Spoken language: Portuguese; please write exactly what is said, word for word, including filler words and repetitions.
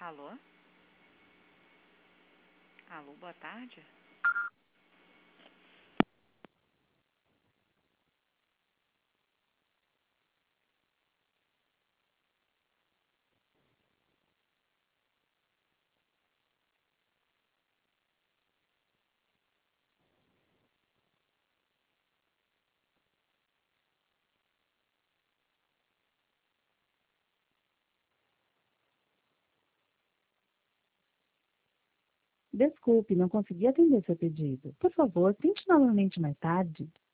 Alô? Alô, boa tarde. Desculpe, não consegui atender seu pedido. Por favor, tente novamente mais tarde.